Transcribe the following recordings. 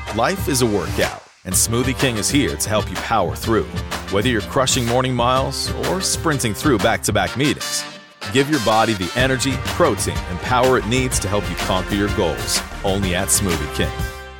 Life is a workout, and Smoothie King is here to help you power through. Whether you're crushing morning miles or sprinting through back-to-back meetings, give your body the energy, protein, and power it needs to help you conquer your goals. Only at Smoothie King.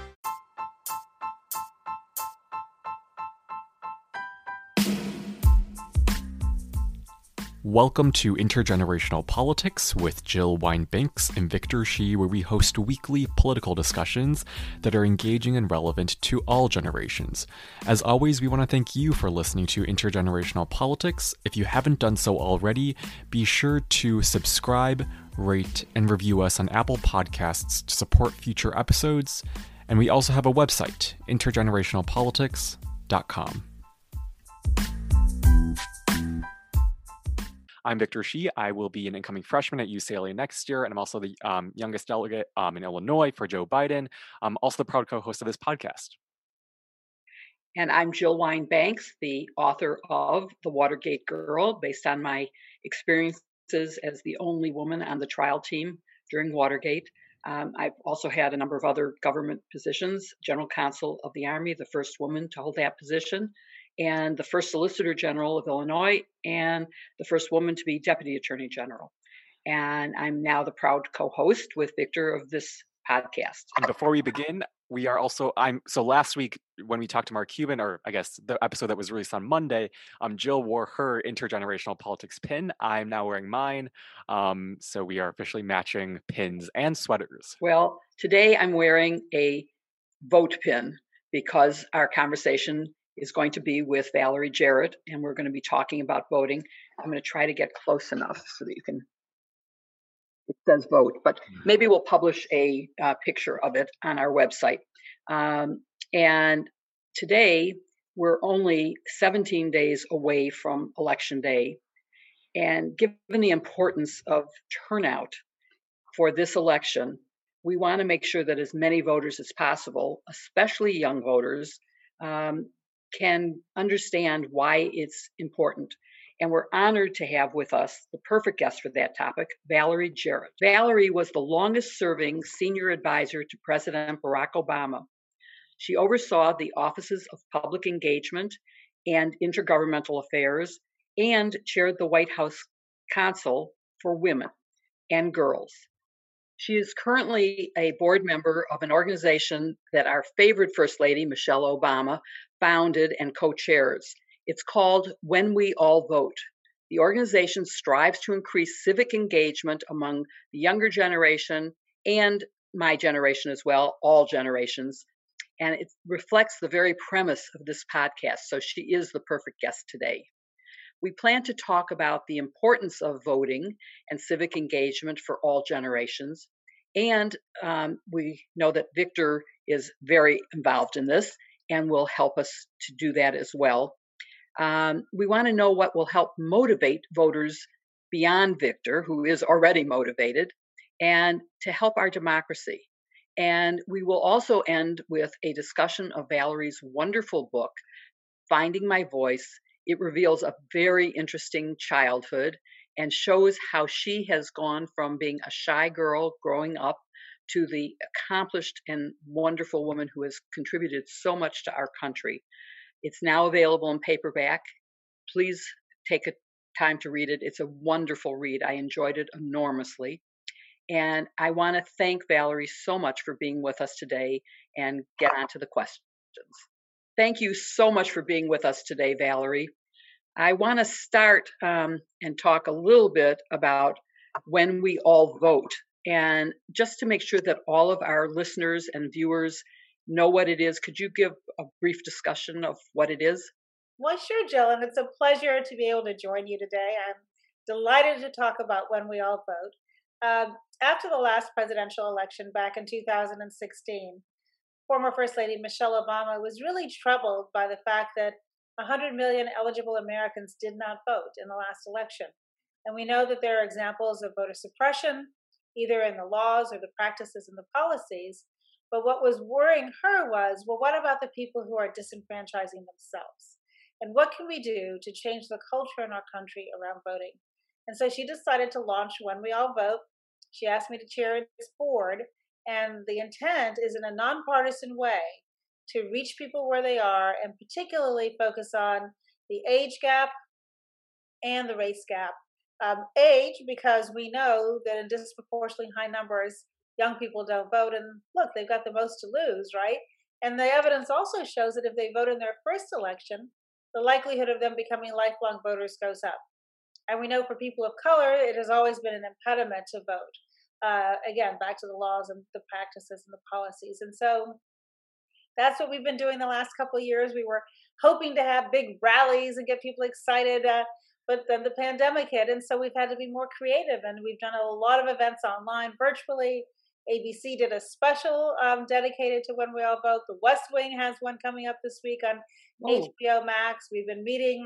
Welcome to Intergenerational Politics with Jill Wine-Banks and Victor Shi, where we host weekly political discussions that are engaging and relevant to all generations. As always, we want to thank you for listening to Intergenerational Politics. If you haven't done so already, be sure to subscribe, rate, and review us on Apple Podcasts to support future episodes. And we also have a website, intergenerationalpolitics.com. I'm Victor Shi. I will be an incoming freshman at UCLA next year, and I'm also the youngest delegate in Illinois for Joe Biden. I'm also the proud co-host of this podcast. And I'm Jill Wine-Banks, the author of The Watergate Girl, based on my experiences as the only woman on the trial team during Watergate. I've also had a number of other government positions, General Counsel of the Army, the first woman to hold that position, and the first Solicitor General of Illinois, and the first woman to be Deputy Attorney General. And I'm now the proud co-host with Victor of this podcast. And before we begin, so last week when we talked to Mark Cuban, or I guess the episode that was released on Monday, Jill wore her Intergenerational Politics pin. I'm now wearing mine. So we are officially matching pins and sweaters. Well, today I'm wearing a vote pin because our conversation is going to be with Valerie Jarrett, and we're going to be talking about voting. I'm going to try to get close enough so that it says vote, but maybe we'll publish a picture of it on our website. And today, we're only 17 days away from Election Day. And given the importance of turnout for this election, we want to make sure that as many voters as possible, especially young voters, can understand why it's important. And we're honored to have with us the perfect guest for that topic, Valerie Jarrett. Valerie was the longest serving senior advisor to President Barack Obama. She oversaw the offices of public engagement and intergovernmental affairs and chaired the White House Council for Women and Girls. She is currently a board member of an organization that our favorite First Lady, Michelle Obama, founded and co-chairs. It's called When We All Vote. The organization strives to increase civic engagement among the younger generation and my generation as well, all generations. And it reflects the very premise of this podcast. So she is the perfect guest today. We plan to talk about the importance of voting and civic engagement for all generations. And we know that Victor is very involved in this and will help us to do that as well. We want to know what will help motivate voters beyond Victor, who is already motivated, and to help our democracy. And we will also end with a discussion of Valerie's wonderful book, Finding My Voice. It reveals a very interesting childhood and shows how she has gone from being a shy girl growing up to the accomplished and wonderful woman who has contributed so much to our country. It's now available in paperback. Please take a time to read it. It's a wonderful read. I enjoyed it enormously. And I want to thank Valerie so much for being with us today and get on to the questions. Thank you so much for being with us today, Valerie. I want to start and talk a little bit about when we all vote. And just to make sure that all of our listeners and viewers know what it is, could you give a brief discussion of what it is? Well, sure, Jill, and it's a pleasure to be able to join you today. I'm delighted to talk about when we all vote. After the last presidential election back in 2016, former First Lady Michelle Obama was really troubled by the fact that 100 million eligible Americans did not vote in the last election. And we know that there are examples of voter suppression, either in the laws or the practices and the policies. But what was worrying her was, well, what about the people who are disenfranchising themselves? And what can we do to change the culture in our country around voting? And so she decided to launch When We All Vote. She asked me to chair its board. And the intent is in a nonpartisan way to reach people where they are and particularly focus on the age gap and the race gap. Age, because we know that in disproportionately high numbers, young people don't vote. And look, they've got the most to lose, right? And the evidence also shows that if they vote in their first election, the likelihood of them becoming lifelong voters goes up. And we know for people of color, it has always been an impediment to vote. Again, back to the laws and the practices and the policies. And so that's what we've been doing the last couple of years. We were hoping to have big rallies and get people excited, but then the pandemic hit. And so we've had to be more creative. And we've done a lot of events online, virtually. ABC did a special dedicated to When We All Vote. The West Wing has one coming up this week on HBO Max. We've been meeting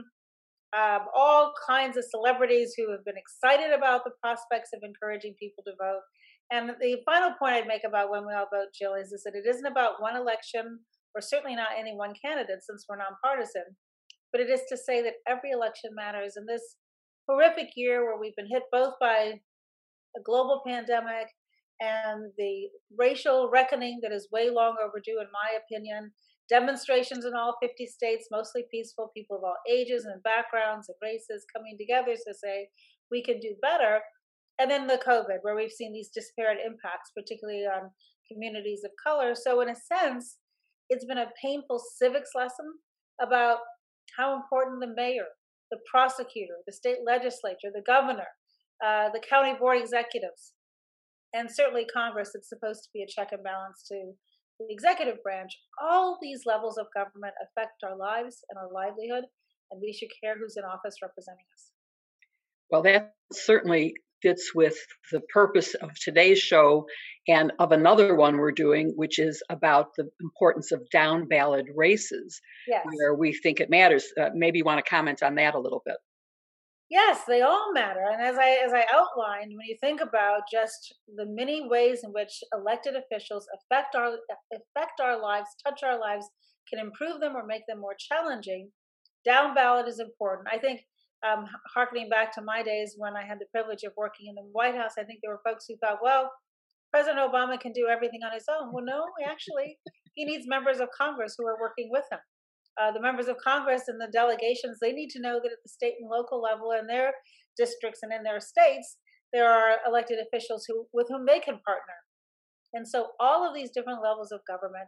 all kinds of celebrities who have been excited about the prospects of encouraging people to vote. And the final point I'd make about When We All Vote, Jill, is that it isn't about one election, or certainly not any one candidate, since we're nonpartisan, but it is to say that every election matters. In this horrific year where we've been hit both by a global pandemic and the racial reckoning that is way long overdue, in my opinion, demonstrations in all 50 states, mostly peaceful, people of all ages and backgrounds and races coming together to say we can do better. And then the COVID, where we've seen these disparate impacts, particularly on communities of color. So in a sense, it's been a painful civics lesson about how important the mayor, the prosecutor, the state legislature, the governor, the county board executives, and certainly Congress, it's supposed to be a check and balance to the executive branch. All these levels of government affect our lives and our livelihood, and we should care who's in office representing us. Well, that certainly fits with the purpose of today's show and of another one we're doing, which is about the importance of down ballot races, where we think it matters. Maybe you want to comment on that a little bit. Yes, they all matter. And as I outlined, when you think about just the many ways in which elected officials affect our lives, touch our lives, can improve them or make them more challenging, down ballot is important. I think, harkening back to my days when I had the privilege of working in the White House, I think there were folks who thought, well, President Obama can do everything on his own. Well, no, actually, he needs members of Congress who are working with him. The members of Congress and the delegations, they need to know that at the state and local level in their districts and in their states, there are elected officials with whom they can partner. And so all of these different levels of government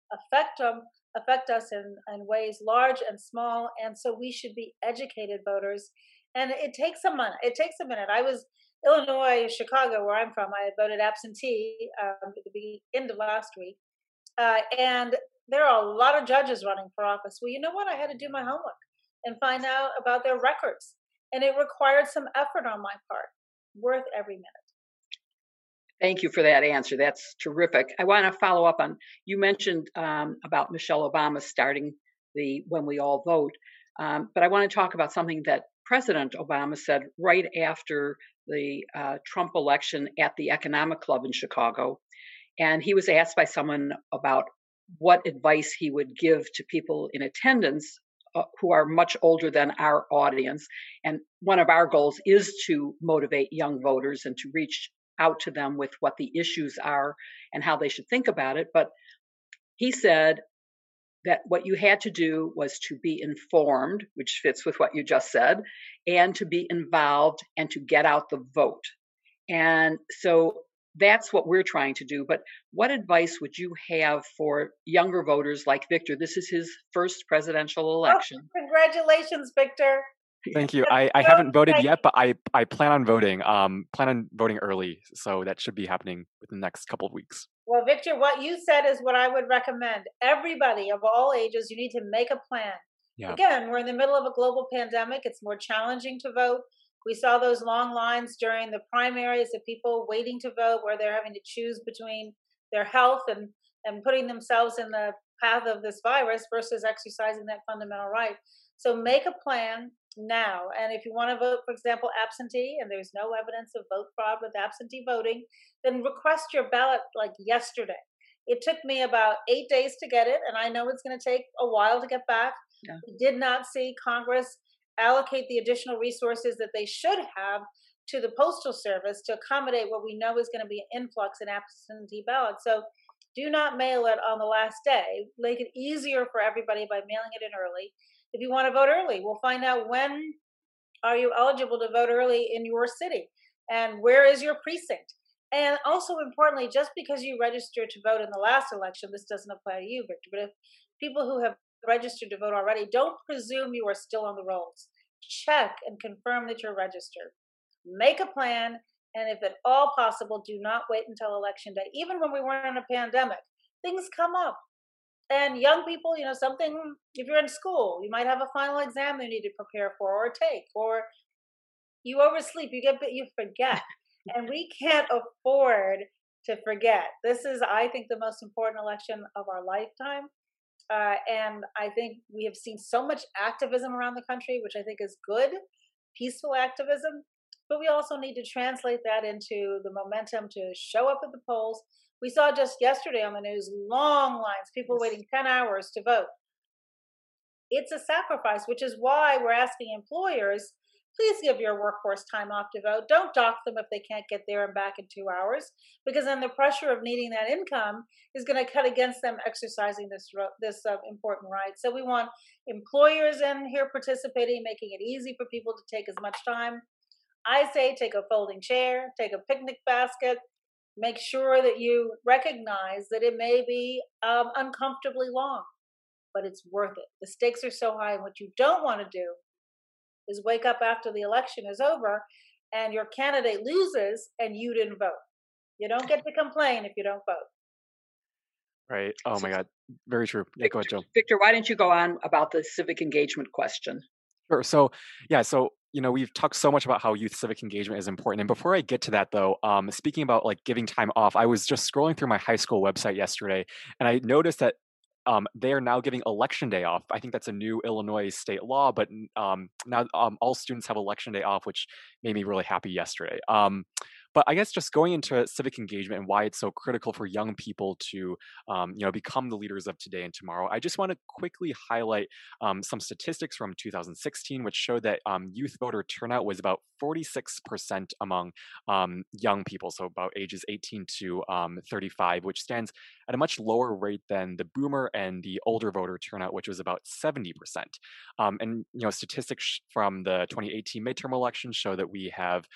affect us in ways large and small. And so we should be educated voters. And it takes a minute. I was Illinois, Chicago, where I'm from. I had voted absentee at the end of last week. And there are a lot of judges running for office. Well, you know what? I had to do my homework and find out about their records. And it required some effort on my part, worth every minute. Thank you for that answer. That's terrific. I want to follow up on, you mentioned about Michelle Obama starting the When We All Vote, but I want to talk about something that President Obama said right after the Trump election at the Economic Club in Chicago. And he was asked by someone about what advice he would give to people in attendance who are much older than our audience. And one of our goals is to motivate young voters and to reach out to them with what the issues are and how they should think about it. But he said that what you had to do was to be informed, which fits with what you just said, and to be involved and to get out the vote. And so that's what we're trying to do. But what advice would you have for younger voters like Victor? This is his first presidential election. Oh, congratulations, Victor. Thank you. I haven't voted yet, but I plan on voting. Plan on voting early, so that should be happening within the next couple of weeks. Well, Victor, what you said is what I would recommend. Everybody of all ages, you need to make a plan. Yeah. Again, we're in the middle of a global pandemic. It's more challenging to vote. We saw those long lines during the primaries of people waiting to vote, where they're having to choose between their health and putting themselves in the path of this virus versus exercising that fundamental right. So make a plan now. And if you want to vote, for example, absentee, and there's no evidence of vote fraud with absentee voting, then request your ballot like yesterday. It took me about 8 days to get it, and I know it's going to take a while to get back. Yeah. We did not see Congress allocate the additional resources that they should have to the Postal Service to accommodate what we know is going to be an influx in absentee ballots. So Do not mail it on the last day. Make it easier for everybody by mailing it in early. If you want to vote early, we'll find out when are you eligible to vote early in your city and where is your precinct. And also importantly, just because you registered to vote in the last election, this doesn't apply to you, Victor, but if people who have registered to vote already, don't presume you are still on the rolls. Check and confirm that you're registered. Make a plan, and if at all possible, do not wait until election day. Even when we weren't in a pandemic, things come up. And young people, something, if you're in school, you might have a final exam you need to prepare for or take, or you oversleep, you forget. And we can't afford to forget. This is, I think, the most important election of our lifetime. And I think we have seen so much activism around the country, which I think is good, peaceful activism. But we also need to translate that into the momentum to show up at the polls. We saw just yesterday on the news, long lines, people waiting 10 hours to vote. It's a sacrifice, which is why we're asking employers, please give your workforce time off to vote. Don't dock them if they can't get there and back in 2 hours, because then the pressure of needing that income is going to cut against them exercising this important right. So we want employers in here participating, making it easy for people to take as much time. I say take a folding chair, take a picnic basket, make sure that you recognize that it may be uncomfortably long, but it's worth it. The stakes are so high, and what you don't want to do is wake up after the election is over and your candidate loses and you didn't vote. You don't get to complain if you don't vote. Right. Oh my God. Very true. Yeah, go ahead, Joe. Victor, why don't you go on about the civic engagement question? Sure. So, we've talked so much about how youth civic engagement is important. And before I get to that, though, speaking about like giving time off, I was just scrolling through my high school website yesterday, and I noticed that they are now giving election day off. I think that's a new Illinois state law, but now all students have election day off, which made me really happy yesterday. But I guess just going into civic engagement and why it's so critical for young people to, become the leaders of today and tomorrow, I just want to quickly highlight some statistics from 2016, which showed that youth voter turnout was about 46% among young people, so about ages 18 to 35, which stands at a much lower rate than the boomer and the older voter turnout, which was about 70%. And statistics from the 2018 midterm elections show that we have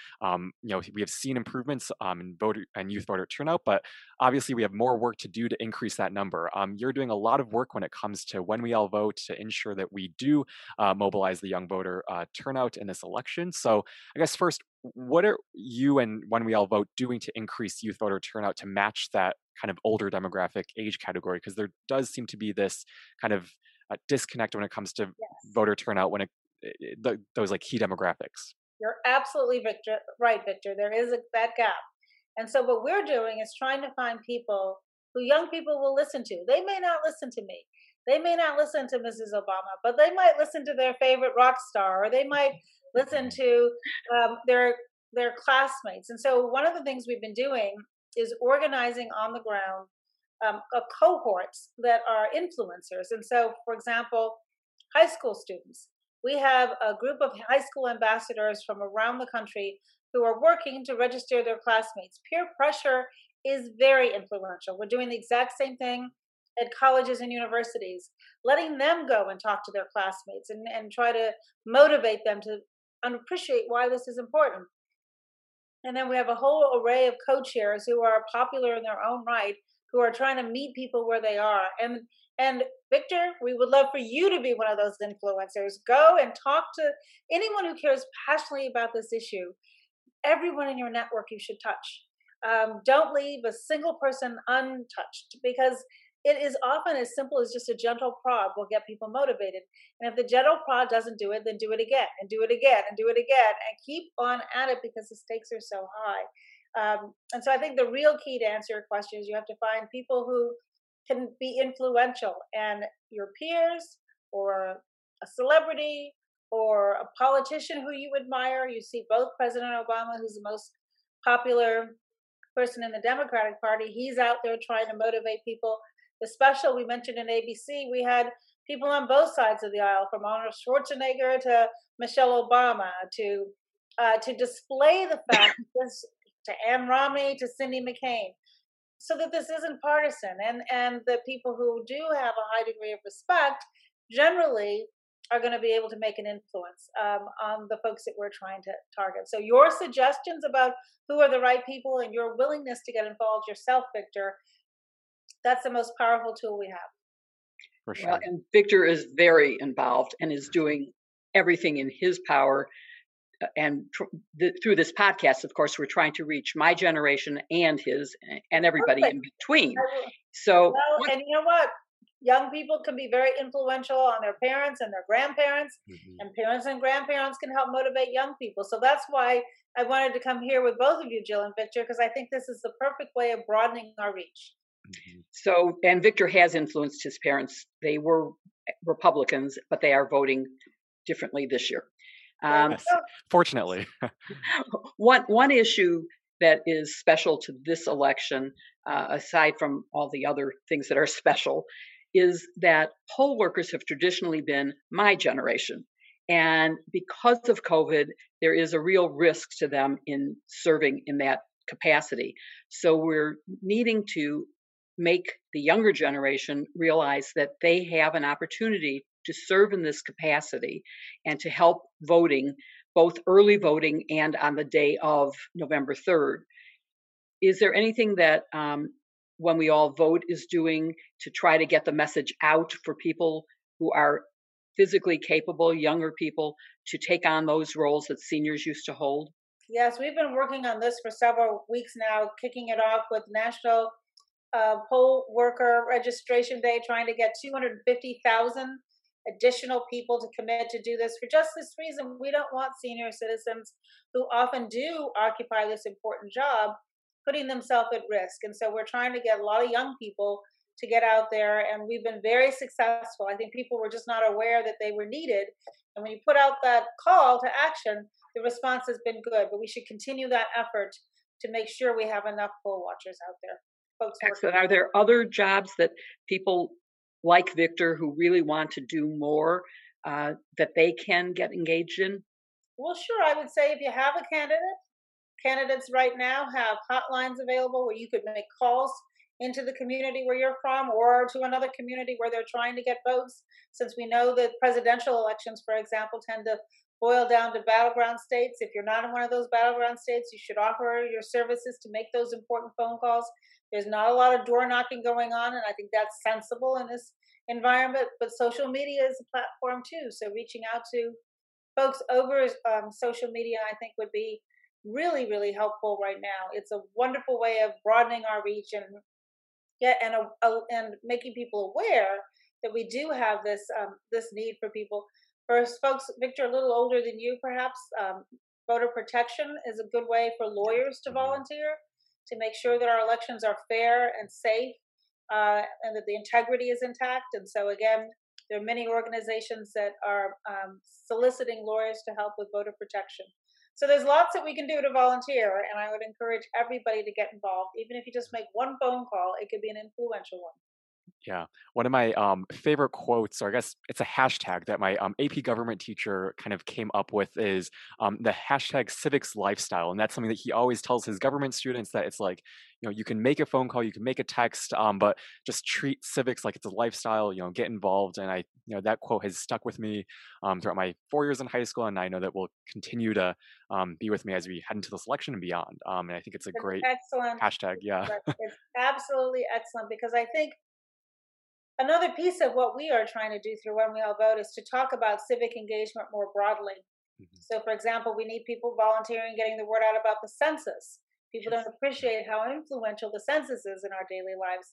seen improvements in voter and youth voter turnout, but obviously we have more work to do to increase that number. You're doing a lot of work when it comes to When We All Vote to ensure that we do mobilize the young voter turnout in this election. So I guess first, what are you and When We All Vote doing to increase youth voter turnout to match that kind of older demographic age category? Because there does seem to be this kind of disconnect when it comes to voter turnout when those like key demographics. You're absolutely right, Victor. There is that gap. And so what we're doing is trying to find people who young people will listen to. They may not listen to me. They may not listen to Mrs. Obama, but they might listen to their favorite rock star, or they might listen to their classmates. And so one of the things we've been doing is organizing on the ground cohorts that are influencers. And so, for example, high school students. We have a group of high school ambassadors from around the country who are working to register their classmates. Peer pressure is very influential. We're doing the exact same thing at colleges and universities, letting them go and talk to their classmates and try to motivate them to appreciate why this is important. And then we have a whole array of co-chairs who are popular in their own right, who are trying to meet people where they are. And Victor, we would love for you to be one of those influencers. Go and talk to anyone who cares passionately about this issue. Everyone in your network you should touch. Don't leave a single person untouched, because it is often as simple as just a gentle prod will get people motivated. And if the gentle prod doesn't do it, then do it again and do it again and do it again and keep on at it, because the stakes are so high. And so I think the real key to answer your question is you have to find people who can be influential, and your peers or a celebrity or a politician who you admire. You see both President Obama, who's the most popular person in the Democratic Party, he's out there trying to motivate people. The special we mentioned in ABC, we had people on both sides of the aisle, from Arnold Schwarzenegger to Michelle Obama, to display the fact, to Ann Romney to Cindy McCain. so that this isn't partisan, and the people who do have a high degree of respect generally are going to be able to make an influence on the folks that we're trying to target. So your suggestions about who are the right people and your willingness to get involved yourself, Victor, that's the most powerful tool we have. For sure. Well, and Victor is very involved and is doing everything in his power. And through this podcast, of course, we're trying to reach my generation and his and everybody in between. So, and you know what? Young people can be very influential on their parents and their grandparents, and parents and grandparents can help motivate young people. So that's why I wanted to come here with both of you, Jill and Victor, because I think this is the perfect way of broadening our reach. So, and Victor has influenced his parents. They were Republicans, but they are voting differently this year. Yes, fortunately. One issue that is special to this election, aside from all the other things that are special, is that poll workers have traditionally been my generation. And because of COVID, there is a real risk to them in serving in that capacity. So we're needing to make the younger generation realize that they have an opportunity to serve in this capacity and to help voting, both early voting and on the day of November 3rd. Is there anything that When We All Vote is doing to try to get the message out for people who are physically capable, younger people, to take on those roles that seniors used to hold? Yes, we've been working on this for several weeks now, kicking it off with National Poll Worker Registration Day, trying to get 250,000 additional people to commit to do this for just this reason. We don't want senior citizens who often do occupy this important job putting themselves at risk. And so we're trying to get a lot of young people to get out there, and we've been very successful. I think people were just not aware that they were needed. And when you put out that call to action, the response has been good, but we should continue that effort to make sure we have enough poll watchers out there. Folks, excellent. Are there other jobs that people like Victor who really want to do more that they can get engaged in? Well, sure. I would say if you have a candidate, candidates right now have hotlines available where you could make calls into the community where you're from or to another community where they're trying to get votes. Since we know that presidential elections, for example, tend to boil down to battleground states. If you're not in one of those battleground states, you should offer your services to make those important phone calls. There's not a lot of door knocking going on, and I think that's sensible in this environment. But social media is a platform too. So reaching out to folks over social media, I think, would be really, really helpful right now. It's a wonderful way of broadening our reach and making people aware that we do have this need for people. For folks, Victor, a little older than you, perhaps, voter protection is a good way for lawyers to volunteer to make sure that our elections are fair and safe and that the integrity is intact. And so, again, there are many organizations that are soliciting lawyers to help with voter protection. So there's lots that we can do to volunteer, and I would encourage everybody to get involved. Even if you just make one phone call, it could be an influential one. Yeah. One of my favorite quotes, or I guess it's a hashtag that my AP government teacher kind of came up with, is the hashtag civics lifestyle. And that's something that he always tells his government students, that it's like, you can make a phone call, you can make a text, but just treat civics like it's a lifestyle, get involved. And that quote has stuck with me throughout my 4 years in high school. And I know that will continue to be with me as we head into this election and beyond. And I think it's a great excellent hashtag. Yeah. It's absolutely excellent, because I think another piece of what we are trying to do through When We All Vote is to talk about civic engagement more broadly. So, for example, we need people volunteering, getting the word out about the census. People don't appreciate how influential the census is in our daily lives.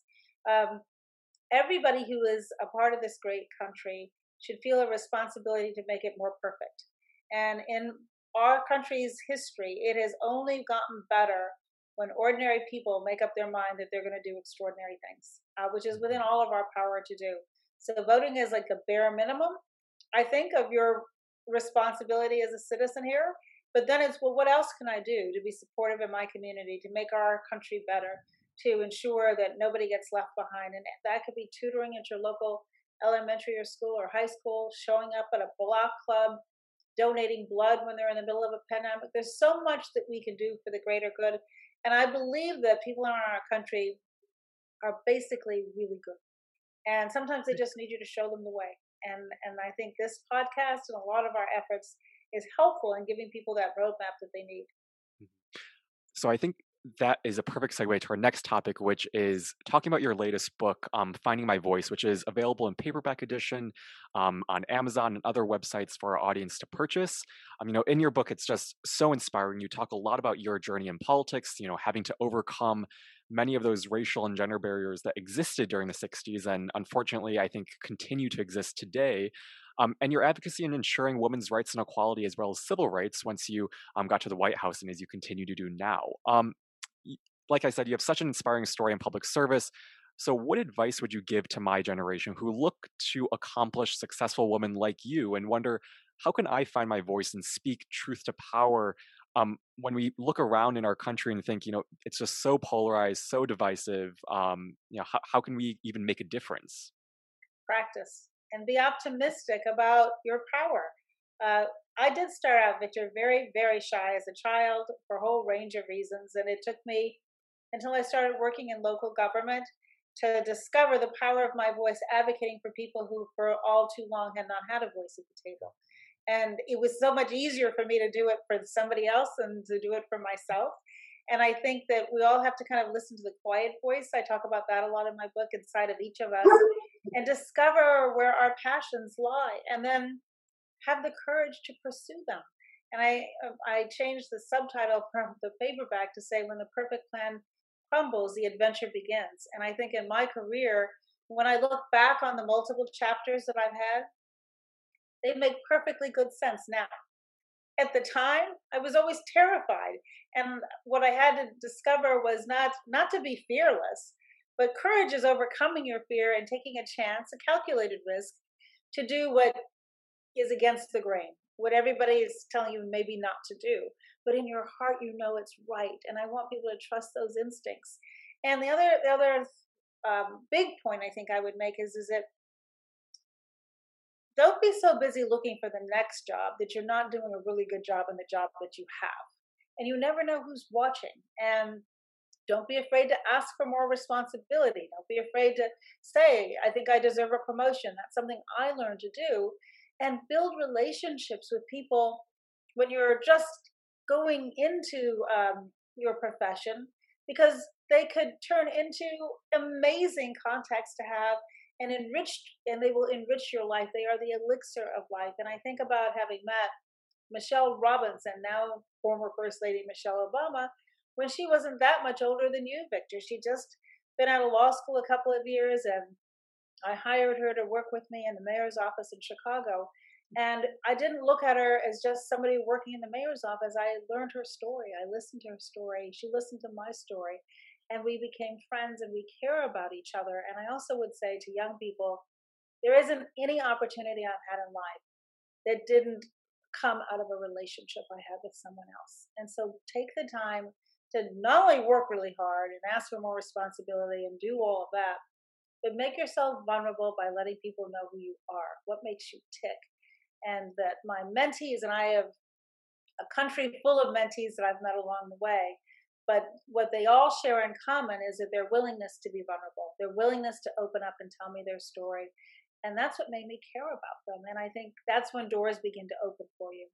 Everybody who is a part of this great country should feel a responsibility to make it more perfect. And in our country's history, it has only gotten better when ordinary people make up their mind that they're going to do extraordinary things, which is within all of our power to do. So voting is like a bare minimum, I think, of your responsibility as a citizen here. But then it's, well, what else can I do to be supportive in my community, to make our country better, to ensure that nobody gets left behind? And that could be tutoring at your local elementary or school or high school, showing up at a block club, donating blood when they're in the middle of a pandemic. There's so much that we can do for the greater good. And I believe that people in our country are basically really good. And sometimes they just need you to show them the way. And I think this podcast and a lot of our efforts is helpful in giving people that roadmap that they need. So I think that is a perfect segue to our next topic, which is talking about your latest book, Finding My Voice, which is available in paperback edition on Amazon and other websites for our audience to purchase. In your book, it's just so inspiring. You talk a lot about your journey in politics, having to overcome many of those racial and gender barriers that existed during the 60s and unfortunately, I think, continue to exist today. And your advocacy in ensuring women's rights and equality as well as civil rights once you got to the White House and as you continue to do now. Like I said, you have such an inspiring story in public service. So what advice would you give to my generation who look to accomplish successful women like you and wonder, how can I find my voice and speak truth to power when we look around in our country and think, it's just so polarized, so divisive, how can we even make a difference? Practice and be optimistic about your power. I did start out, Victor, very, very shy as a child for a whole range of reasons. And it took me until I started working in local government to discover the power of my voice advocating for people who for all too long had not had a voice at the table. And it was so much easier for me to do it for somebody else than to do it for myself. And I think that we all have to kind of listen to the quiet voice. I talk about that a lot in my book, inside of each of us, and discover where our passions lie, and then have the courage to pursue them. And I changed the subtitle from the paperback to say, when the perfect plan crumbles, the adventure begins. And I think in my career, when I look back on the multiple chapters that I've had, they make perfectly good sense now. At the time, I was always terrified. And what I had to discover was not to be fearless, but courage is overcoming your fear and taking a chance, a calculated risk, to do what is against the grain, what everybody is telling you maybe not to do. But in your heart, you know it's right. And I want people to trust those instincts. And the other big point I think I would make is that don't be so busy looking for the next job that you're not doing a really good job in the job that you have. And you never know who's watching. And don't be afraid to ask for more responsibility. Don't be afraid to say, I think I deserve a promotion. That's something I learned to do. And build relationships with people when you're just going into your profession, because they could turn into amazing contacts to have and they will enrich your life. They are the elixir of life. And I think about having met Michelle Robinson, now former First Lady Michelle Obama, when she wasn't that much older than you, Victor. She'd just been out of law school a couple of years, and I hired her to work with me in the mayor's office in Chicago. And I didn't look at her as just somebody working in the mayor's office. I learned her story. I listened to her story. She listened to my story. And we became friends, and we care about each other. And I also would say to young people, there isn't any opportunity I've had in life that didn't come out of a relationship I had with someone else. And so take the time to not only work really hard and ask for more responsibility and do all of that, but make yourself vulnerable by letting people know who you are, what makes you tick. And that my mentees, and I have a country full of mentees that I've met along the way, but what they all share in common is that their willingness to be vulnerable, their willingness to open up and tell me their story. And that's what made me care about them. And I think that's when doors begin to open for you.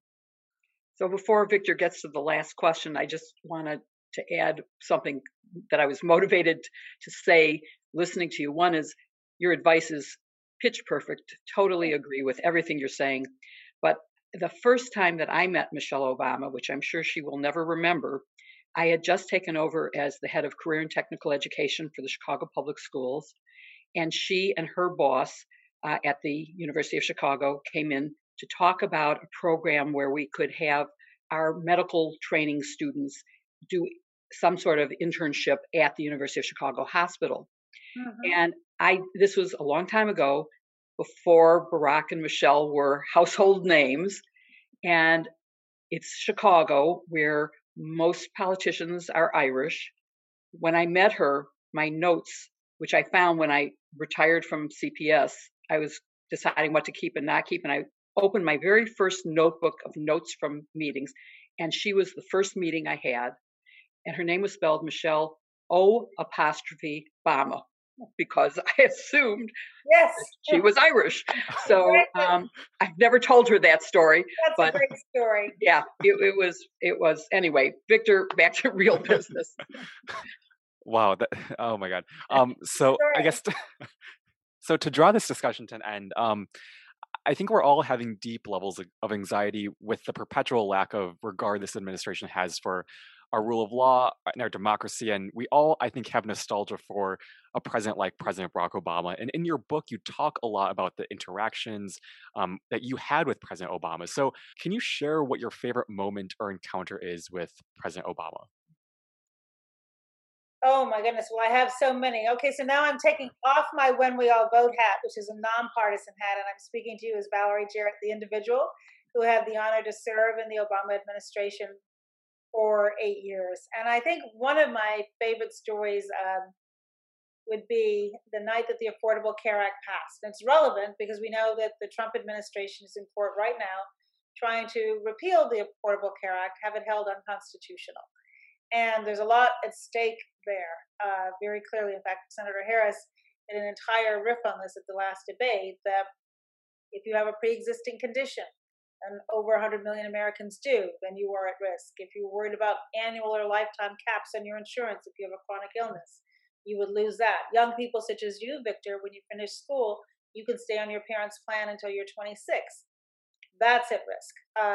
So before Victor gets to the last question, I just wanted to add something that I was motivated to say listening to you. One is your advice is pitch perfect. Totally agree with everything you're saying. But the first time that I met Michelle Obama, which I'm sure she will never remember, I had just taken over as the head of career and technical education for the Chicago Public Schools. And she and her boss at the University of Chicago came in to talk about a program where we could have our medical training students do some sort of internship at the University of Chicago Hospital. Mm-hmm. And this was a long time ago, before Barack and Michelle were household names. And it's Chicago, where most politicians are Irish. When I met her, my notes, which I found when I retired from CPS, I was deciding what to keep and not keep. And I opened my very first notebook of notes from meetings. And she was the first meeting I had. And her name was spelled Michelle O''Bama. because I assumed Yes, she was Irish. So I've never told her that story. That's but a great story. Yeah, it was anyway. Victor, back to real business. Wow. Oh my God. So I guess so to draw this discussion to an end, I think we're all having deep levels of anxiety with the perpetual lack of regard this administration has for our rule of law and our democracy. And we all, I think, have nostalgia for a president like President Barack Obama. And in your book, you talk a lot about the interactions that you had with President Obama. So can you share what your favorite moment or encounter is with President Obama? Oh my goodness. Well, I have so many. Okay, so now I'm taking off my When We All Vote hat, which is a nonpartisan hat, and I'm speaking to you as Valerie Jarrett, the individual who had the honor to serve in the Obama administration for 8 years. And I think one of my favorite stories would be the night that the Affordable Care Act passed. And it's relevant because we know that the Trump administration is in court right now trying to repeal the Affordable Care Act, have it held unconstitutional. And there's a lot at stake there, very clearly. In fact, Senator Harris did an entire riff on this at the last debate, that if you have a pre-existing condition, and over 100 million Americans do, then you are at risk. If you're worried about annual or lifetime caps on your insurance, if you have a chronic illness, you would lose that. Young people such as you, Victor, when you finish school, you can stay on your parents' plan until you're 26. That's at risk.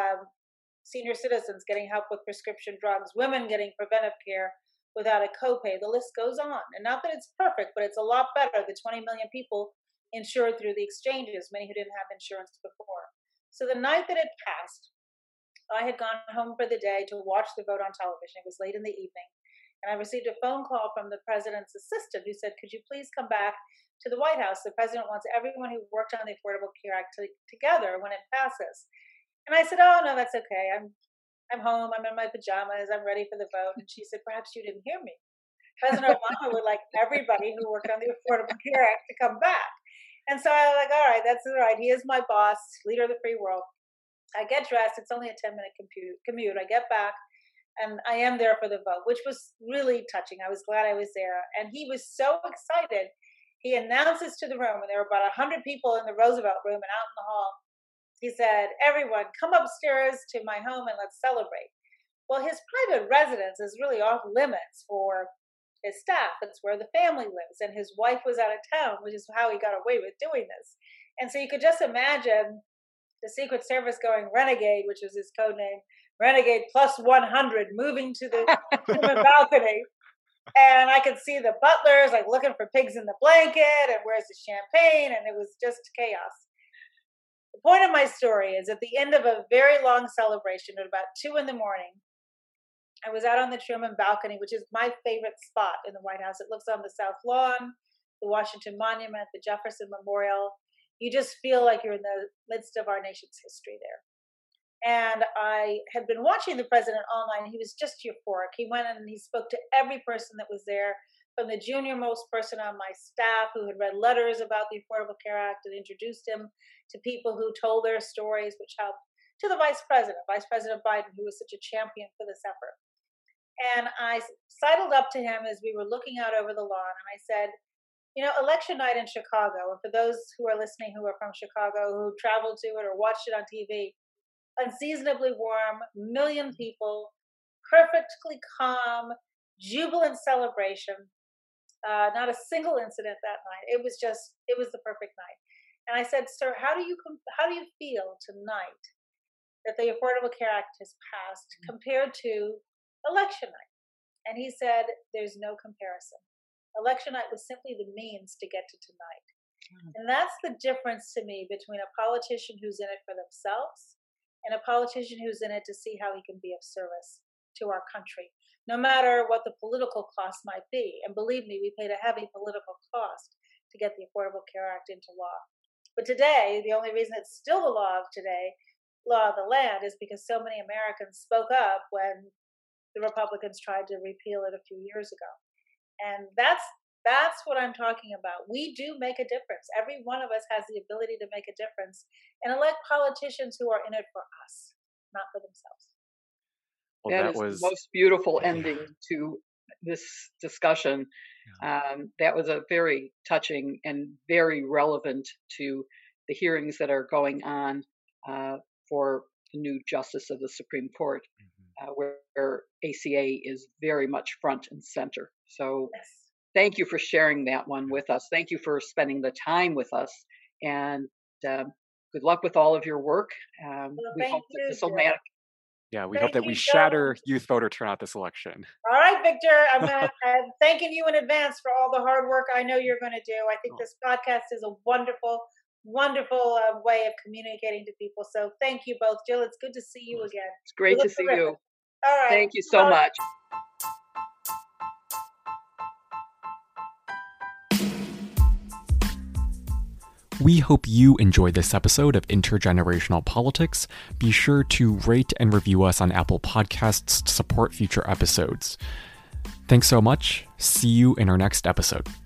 Senior citizens getting help with prescription drugs, women getting preventive care without a copay. The list goes on. And not that it's perfect, but it's a lot better. The 20 million people insured through the exchanges, many who didn't have insurance before. So the night that it passed, I had gone home for the day to watch the vote on television. It was late in the evening. And I received a phone call from the president's assistant who said, could you please come back to the White House? The president wants everyone who worked on the Affordable Care Act together when it passes. And I said, oh, no, that's okay. I'm home. I'm in my pajamas. I'm ready for the vote. And she said, perhaps you didn't hear me. President Obama would like everybody who worked on the Affordable Care Act to come back. And so I was like, all right, that's all right. He is my boss, leader of the free world. I get dressed. It's only a 10-minute commute. I get back, and I am there for the vote, which was really touching. I was glad I was there. And he was so excited. He announces to the room, and there were about 100 people in the Roosevelt room and out in the hall. He said, everyone, come upstairs to my home and let's celebrate. Well, his private residence is really off limits for his staff. It's where the family lives, and his wife was out of town, which is how he got away with doing this. And so you could just imagine the Secret Service going Renegade, which was his code name, Renegade plus 100, moving to the balcony. And I could see the butlers like looking for pigs in the blanket and where's the champagne, and it was just chaos. The point of my story is at the end of a very long celebration at about 2 a.m, I was out on the Truman balcony, which is my favorite spot in the White House. It looks on the South Lawn, the Washington Monument, the Jefferson Memorial. You just feel like you're in the midst of our nation's history there. And I had been watching the president online. He was just euphoric. He went and he spoke to every person that was there, from the junior most person on my staff who had read letters about the Affordable Care Act and introduced him to people who told their stories, which helped, to the Vice President Biden, who was such a champion for this effort. And I sidled up to him as we were looking out over the lawn, and I said, you know, election night in Chicago, and for those who are listening who are from Chicago, who traveled to it or watched it on TV, unseasonably warm, million people, perfectly calm, jubilant celebration, not a single incident that night. It was the perfect night. And I said, sir, how do you feel tonight that the Affordable Care Act has passed compared to election night? And he said, there's no comparison. Election night was simply the means to get to tonight. And that's the difference to me between a politician who's in it for themselves and a politician who's in it to see how he can be of service to our country, no matter what the political cost might be. And believe me, we paid a heavy political cost to get the Affordable Care Act into law. But today, the only reason it's still the law of the land, is because so many Americans spoke up when the Republicans tried to repeal it a few years ago. And that's what I'm talking about. We do make a difference. Every one of us has the ability to make a difference and elect politicians who are in it for us, not for themselves. Well, that was the most beautiful ending to this discussion. That was a very touching and very relevant to the hearings that are going on for the new Justice of the Supreme Court, where ACA is very much front and center. So thank you for sharing that one with us. Thank you for spending the time with us, and good luck with all of your work. We hope that this will matter. Yeah, we hope that we shatter youth voter turnout this election. All right, Victor, I'm thanking you in advance for all the hard work I know you're going to do. I think this podcast is a wonderful, wonderful way of communicating to people. So thank you both. Jill, it's good to see you again. It's great to see you. All right. Thank you so much. We hope you enjoyed this episode of Intergenerational Politics. Be sure to rate and review us on Apple Podcasts to support future episodes. Thanks so much. See you in our next episode.